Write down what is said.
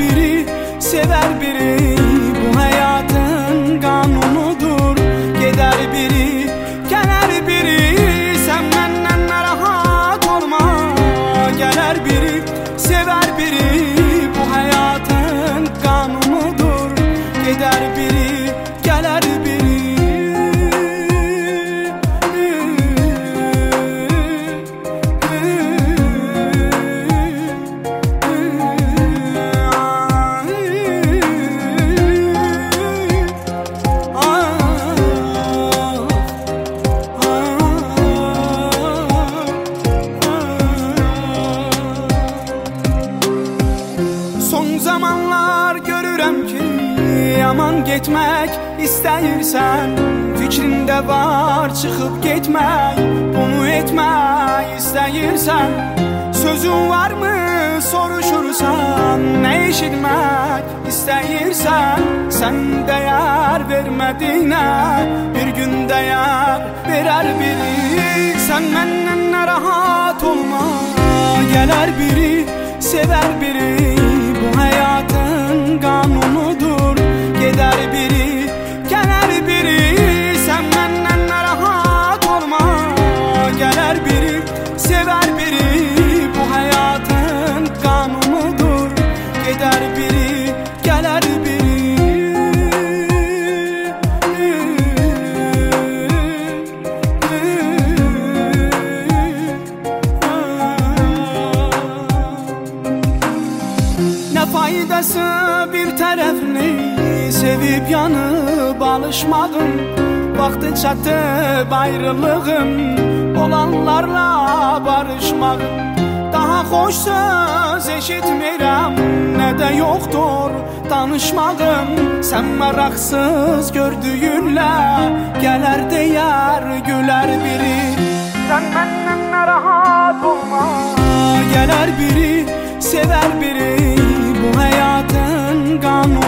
biri, sever biri, bu hayatın kanunudur. Gider biri, gelir biri, sen benden rahat olma. Gelir biri, sever biri, bu hayatın kanunudur. Gider biri, gelir biri. Son zamanlar görürəm ki, yaman getmək istəyirsən. Fikrində var çıxıb getmək, bunu etmək istəyirsən. Sözün varmı soruşursan, nə eşitmək istəyirsən. Sən dəyər vermədiyinə, bir gün dəyər verər biri. Sən məndən narahat olma, gələr biri, sever biri, bu hayatın kanunudur. Gider biri, gelir biri, sen benden rahat olma. Gelir biri, sever biri, bu hayatın kanunudur. Gider biri, gelir biri. Ne faydası bir tərəfini sevib yanıb alışmağın. Vaxtı çatıb ayrılığın, olanlarla barışmağın. Daha xoş söz eşitmirəm, nə də yoxdur danışmağın. Sən maraqsız gördüyünlə gələr deyər, gülər biri. Sən məndən narahat olma, gələr biri, sever biri, bu hayatın kanunu.